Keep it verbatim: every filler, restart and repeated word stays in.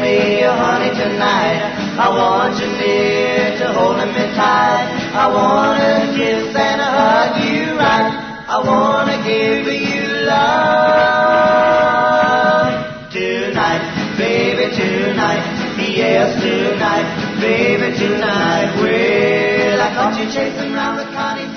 me, oh honey, tonight. I want you near to holding me tight. I wanna kiss and hug you right. I wanna give you love tonight, baby, tonight. Yes, tonight, baby, tonight. Well, I caught you chasing round the Connie